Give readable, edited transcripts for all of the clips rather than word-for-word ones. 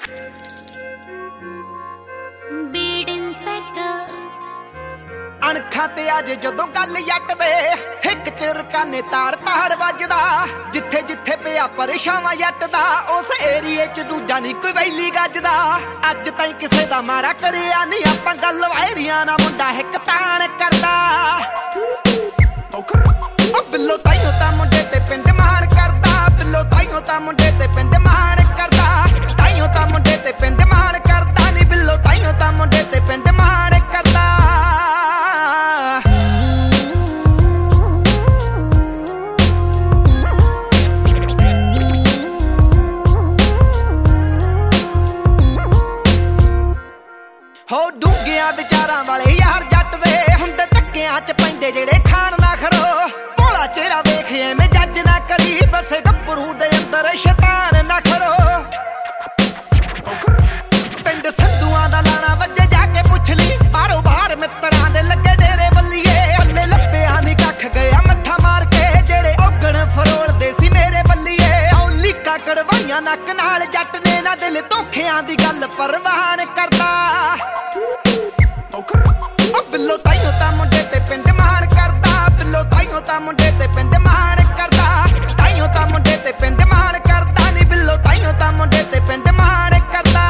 beat inspector अणखां ते आजे जदों गल जट दे हिक चिरकाने ताड़ ताड़ वजदा जिथे जिथे पिया परेशावां जट दा उस एरिए च दूजा नहीं कोई वैली गजदा अज ताईं किसे दा माड़ा करिया नहीं आपां गल वायरियां ना मुंडा हिक ताण करदा ओ बिल्लो ताईं तां मुंडे ते पिंड माण करदा बिल्लो ताईं तां मुंडे ते पिंड माण करदा ताईं तां मुंडे ते पिंड माण करदा नी बिल्लो ताईं तां मुंडे ते पिंड माण करदा हो डूंगिया विचारां वाले यार जट दे हुंदे धक्कियां च पैंदे जेड़े खान ना खड़ो भोला चेहरा वेख एवें जज ना करी बसे गब्बरू दे अंदर शैतान ना खड़ो पिंड संधुआं दा लाना वज्जे जाके पुछ ली बारो बार मित्तरां दे लगे डेरे बल्लीए पल्ले लब्बिया नी कख गया मत्था मार के जेड़े औगण फरोलदे सी मेरे बल्लीए औ लीका कड़वाइयां नक नाल जट ने ना दिल धोखियां दी गल परवान करदा बिल्लो ताईं तां मुंडे ते पिंड माण करदा बिल्लो ताईं तां मुंडे ते पिंड माण करदा ताईं तां मुंडे ते पिंड माण करदा नी बिल्लो ताईं तां मुंडे ते पिंड माण करदा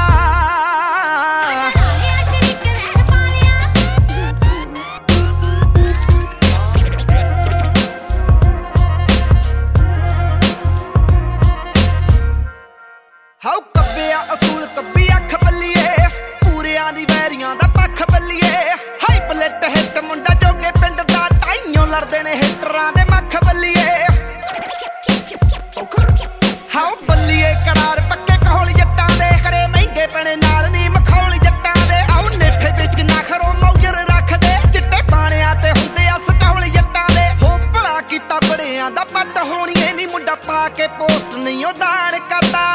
हाउ कब्बिया असूल कब्बी अख बल्लीए पूरियां दी वैरियां दा पख बल्लीए हाई पलेट हिट मुंडा जोगे पिंड दा ताइयों लड़दे ने हिटरां दे मख बल्लीए हाउ बल्लीए करार पक्के कहौल जट्टां दे करे महंगे पने नाल नी मखौल जट्टां दे आउ नेठे विच ना खरो मौजर रख दे चिट्टे पाणियां ते हुंदे अस कहौल जट्टां दे हो भला कीता बड़ियां दा पट होणीए नी मुंडा पा के पोस्ट नहीं ओ दान करदा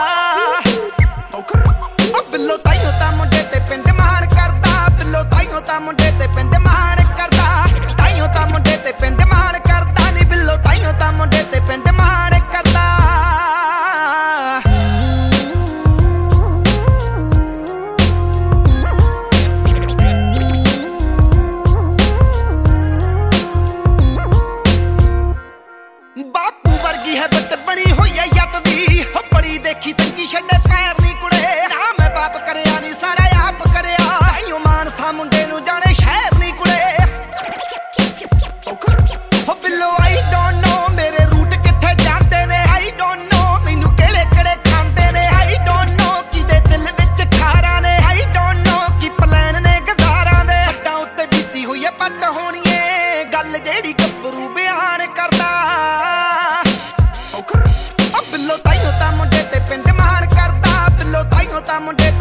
बिल्लो ताईं तां मुंडे ते पिंड माण करदा बिल्लो ताईं तां मुंडे ते पिंड माण करदा ताईं तां मुंडे ते पिंड माण करदा नी बिल्लो ताईं तां मुंडे ते पिंड माण करदा बापू वर्गी है बट बनी होई है जट दी हो बड़ी देखी तंगी छड्डे पैर नी कुड़े ना मैं बाप करया नी सारा आप करया ताइयों मानसा मुंडे नू जाने शहर नी कुड़े हो बिल्लो आई डोंट नो मेरे रूट किथे जांदे ने आई डोंट नो मैनू केड़े केड़े खांदे ने आई डोंट नो किदे दिल विच खारा ने आई डोंट नो की प्लान ने गजारां दे हट्टां उत्ते बीती होई है पट होणीए गल जेड़ी गब्बरू बयान करदा बिल्लो ताईं तां मुंडे ते पिंड माण करदा बिल्लो ताईं तां मुंडे